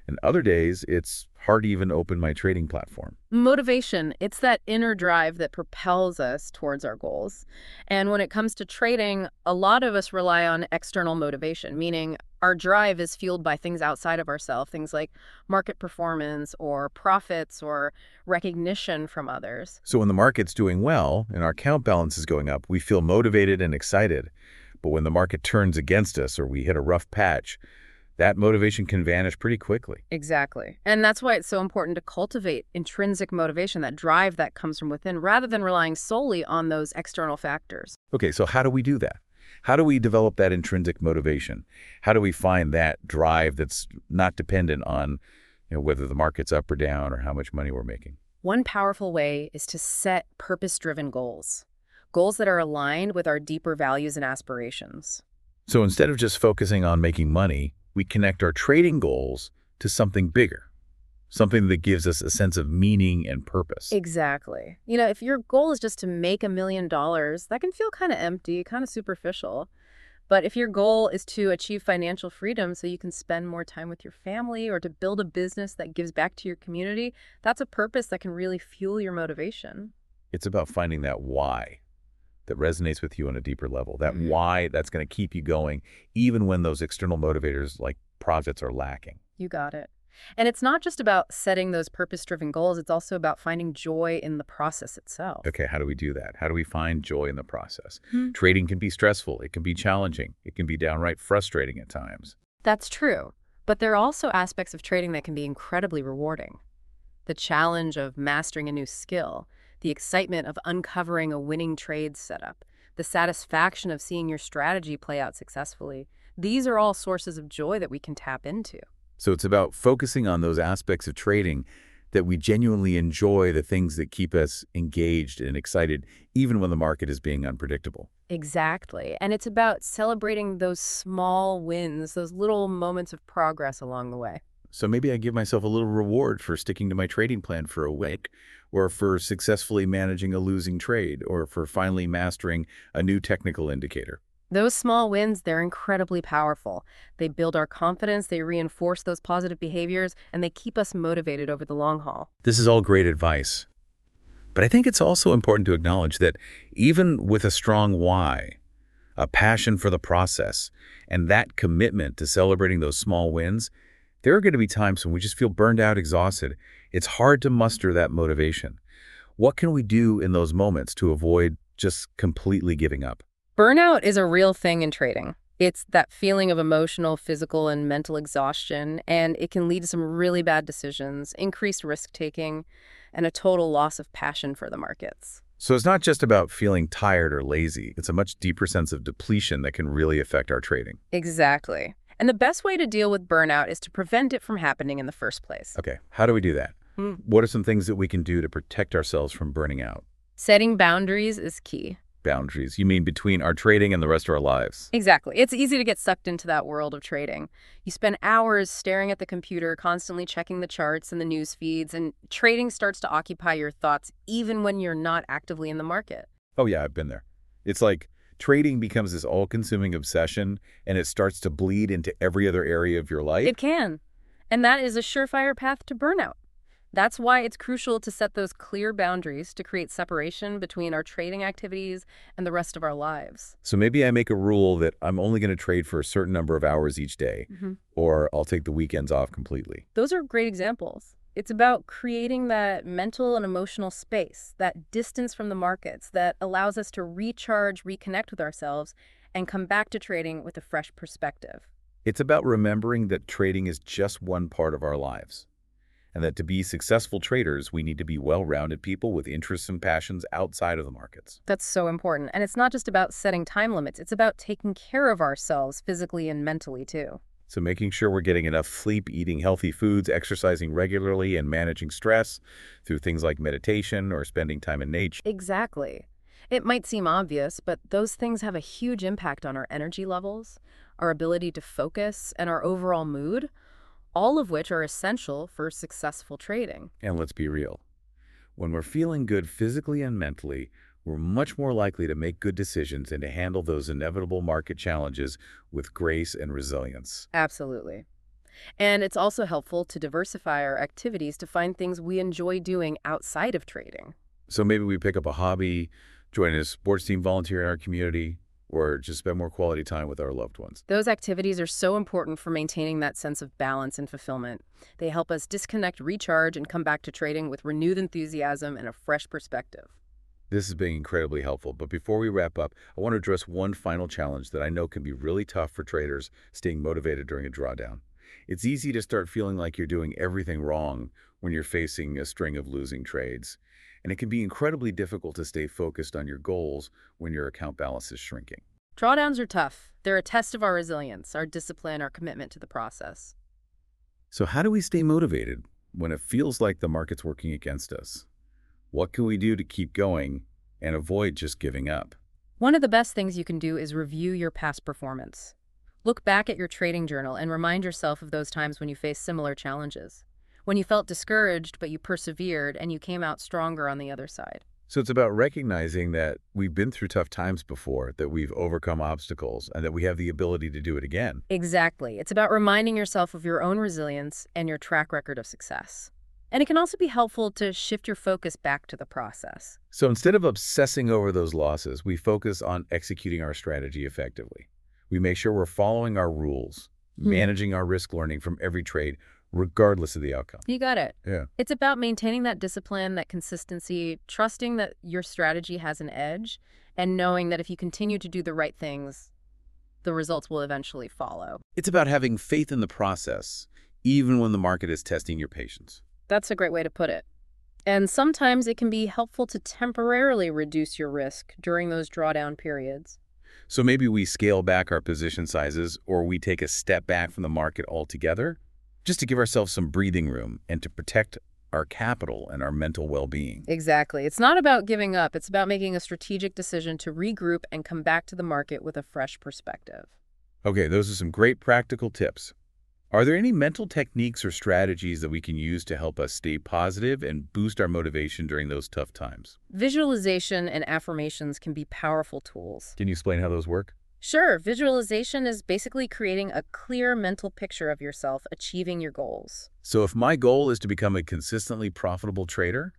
S1: And other days, it's hard to even open my trading platform.
S2: Motivation, it's that inner drive that propels us towards our goals. And when it comes to trading, a lot of us rely on external motivation, meaning our drive is fueled by things outside of ourselves, things like market performance or profits or recognition from others.
S1: So when the market's doing well and our account balance is going up, we feel motivated and excited. But when the market turns against us or we hit a rough patch, that motivation can vanish pretty quickly.
S2: Exactly. And that's why it's so important to cultivate intrinsic motivation, that drive that comes from within, rather than relying solely on those external factors.
S1: Okay, so how do we do that? How do we develop that intrinsic motivation? How do we find that drive that's not dependent on, you know, whether the market's up or down or how much money we're making?
S2: One powerful way is to set purpose-driven goals, goals that are aligned with our deeper values and aspirations.
S1: So instead of just focusing on making money, we connect our trading goals to something bigger, something that gives us a sense of meaning and purpose.
S2: Exactly. You know, if your goal is just to make a million dollars, that can feel kind of empty, kind of superficial. But if your goal is to achieve financial freedom so you can spend more time with your family or to build a business that gives back to your community, that's a purpose that can really fuel your motivation.
S1: It's about finding that why that resonates with you on a deeper level, that
S2: Mhm.
S1: why that's going to keep you going, even when those external motivators like profits are lacking.
S2: You got it. And it's not just about setting those purpose-driven goals, it's also about finding joy in the process itself.
S1: Okay, how do we do that? How do we find joy in the process?
S2: Hmm.
S1: Trading can be stressful. It can be challenging. It can be downright frustrating at times.
S2: That's true. But there are also aspects of trading that can be incredibly rewarding. The challenge of mastering a new skill, the excitement of uncovering a winning trade setup, the satisfaction of seeing your strategy play out successfully. These are all sources of joy that we can tap into.
S1: So it's about focusing on those aspects of trading that we genuinely enjoy, the things that keep us engaged and excited, even when the market is being unpredictable.
S2: Exactly. And it's about celebrating those small wins, those little moments of progress along the way.
S1: So maybe I give myself a little reward for sticking to my trading plan for a week, or for successfully managing a losing trade, or for finally mastering a new technical indicator.
S2: Those small wins, they're incredibly powerful. They build our confidence, they reinforce those positive behaviors, and they keep us motivated over the long haul.
S1: This is all great advice. But I think it's also important to acknowledge that even with a strong why, a passion for the process, and that commitment to celebrating those small wins, there are going to be times when we just feel burned out, exhausted. It's hard to muster that motivation. What can we do in those moments to avoid just completely giving up?
S2: Burnout is a real thing in trading. It's that feeling of emotional, physical, and mental exhaustion, and it can lead to some really bad decisions, increased risk-taking, and a total loss of passion for the markets.
S1: So it's not just about feeling tired or lazy. It's a much deeper sense of depletion that can really affect our trading.
S2: Exactly. And the best way to deal with burnout is to prevent it from happening in the first place.
S1: Okay, how do we do that?
S2: Hmm.
S1: What are some things that we can do to protect ourselves from burning out?
S2: Setting boundaries is key.
S1: Boundaries. You mean between our trading and the rest of our lives?
S2: Exactly. It's easy to get sucked into that world of trading. You spend hours staring at the computer, constantly checking the charts and the news feeds, and trading starts to occupy your thoughts even when you're not actively in the market.
S1: Oh yeah, I've been there. It's like trading becomes this all-consuming obsession, and it starts to bleed into every other area of your life.
S2: It can. And that is a surefire path to burnout. That's why it's crucial to set those clear boundaries to create separation between our trading activities and the rest of our lives.
S1: So maybe I make a rule that I'm only going to trade for a certain number of hours each day,
S2: Mm-hmm.
S1: or I'll take the weekends off completely.
S2: Those are great examples. It's about creating that mental and emotional space, that distance from the markets that allows us to recharge, reconnect with ourselves, and come back to trading with a fresh perspective.
S1: It's about remembering that trading is just one part of our lives, and that to be successful traders, we need to be well-rounded people with interests and passions outside of the markets.
S2: That's so important. And it's not just about setting time limits. It's about taking care of ourselves physically and mentally, too.
S1: So making sure we're getting enough sleep, eating healthy foods, exercising regularly, and managing stress through things like meditation or spending time in nature.
S2: Exactly. It might seem obvious, but those things have a huge impact on our energy levels, our ability to focus, and our overall mood, all of which are essential for successful trading.
S1: And let's be real. When we're feeling good physically and mentally, we're much more likely to make good decisions and to handle those inevitable market challenges with grace and resilience.
S2: Absolutely. And it's also helpful to diversify our activities to find things we enjoy doing outside of trading.
S1: So maybe we pick up a hobby, join a sports team, volunteer in our community, or just spend more quality time with our loved ones.
S2: Those activities are so important for maintaining that sense of balance and fulfillment. They help us disconnect, recharge, and come back to trading with renewed enthusiasm and a fresh perspective.
S1: This has been incredibly helpful, but before we wrap up, I want to address one final challenge that I know can be really tough for traders staying motivated during a drawdown. It's easy to start feeling like you're doing everything wrong when you're facing a string of losing trades. And it can be incredibly difficult to stay focused on your goals when your account balance is shrinking.
S2: Drawdowns are tough. They're a test of our resilience, our discipline, our commitment to the process.
S1: So how do we stay motivated when it feels like the market's working against us? What can we do to keep going and avoid just giving up?
S2: One of the best things you can do is review your past performance. Look back at your trading journal and remind yourself of those times when you faced similar challenges, when you felt discouraged but you persevered and you came out stronger on the other side.
S1: So it's about recognizing that we've been through tough times before, that we've overcome obstacles, and that we have the ability to do it again.
S2: Exactly. It's about reminding yourself of your own resilience and your track record of success. And it can also be helpful to shift your focus back to the process.
S1: So instead of obsessing over those losses, we focus on executing our strategy effectively. We make sure we're following our rules,
S2: Hmm.
S1: managing our risk, learning from every trade, regardless of the outcome.
S2: You got it.
S1: Yeah.
S2: It's about maintaining that discipline, that consistency, trusting that your strategy has an edge, and knowing that if you continue to do the right things, the results will eventually follow.
S1: It's about having faith in the process, even when the market is testing your patience.
S2: That's a great way to put it. And sometimes it can be helpful to temporarily reduce your risk during those drawdown periods.
S1: So maybe we scale back our position sizes, or we take a step back from the market altogether, just to give ourselves some breathing room and to protect our capital and our mental well-being.
S2: Exactly. It's not about giving up. It's about making a strategic decision to regroup and come back to the market with a fresh perspective.
S1: Okay, those are some great practical tips. Are there any mental techniques or strategies that we can use to help us stay positive and boost our motivation during those tough times?
S2: Visualization and affirmations can be powerful tools.
S1: Can you explain how those work?
S2: Sure, visualization is basically creating a clear mental picture of yourself achieving your goals.
S1: So if my goal is to become a consistently profitable trader,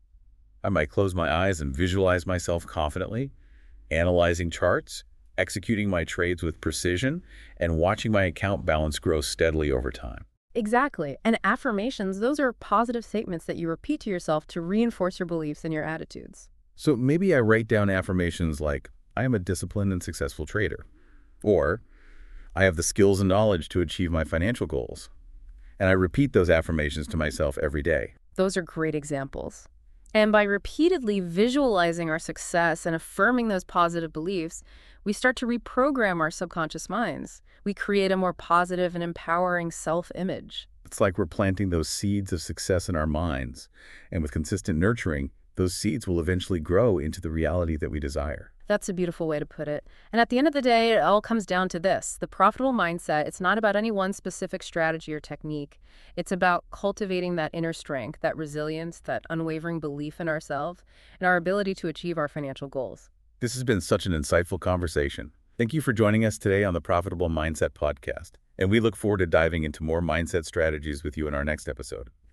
S1: I might close my eyes and visualize myself confidently, analyzing charts, executing my trades with precision, and watching my account balance grow steadily over time.
S2: Exactly. And affirmations, those are positive statements that you repeat to yourself to reinforce your beliefs and your attitudes.
S1: So maybe I write down affirmations like, I am a disciplined and successful trader, or I have the skills and knowledge to achieve my financial goals. And I repeat those affirmations to myself every day.
S2: Those are great examples. And by repeatedly visualizing our success and affirming those positive beliefs, we start to reprogram our subconscious minds. We create a more positive and empowering self-image.
S1: It's like we're planting those seeds of success in our minds. And with consistent nurturing, those seeds will eventually grow into the reality that we desire.
S2: That's a beautiful way to put it. And at the end of the day, it all comes down to this. The profitable mindset, it's not about any one specific strategy or technique. It's about cultivating that inner strength, that resilience, that unwavering belief in ourselves, and our ability to achieve our financial goals.
S1: This has been such an insightful conversation. Thank you for joining us today on the Profitable Mindset Podcast. And we look forward to diving into more mindset strategies with you in our next episode.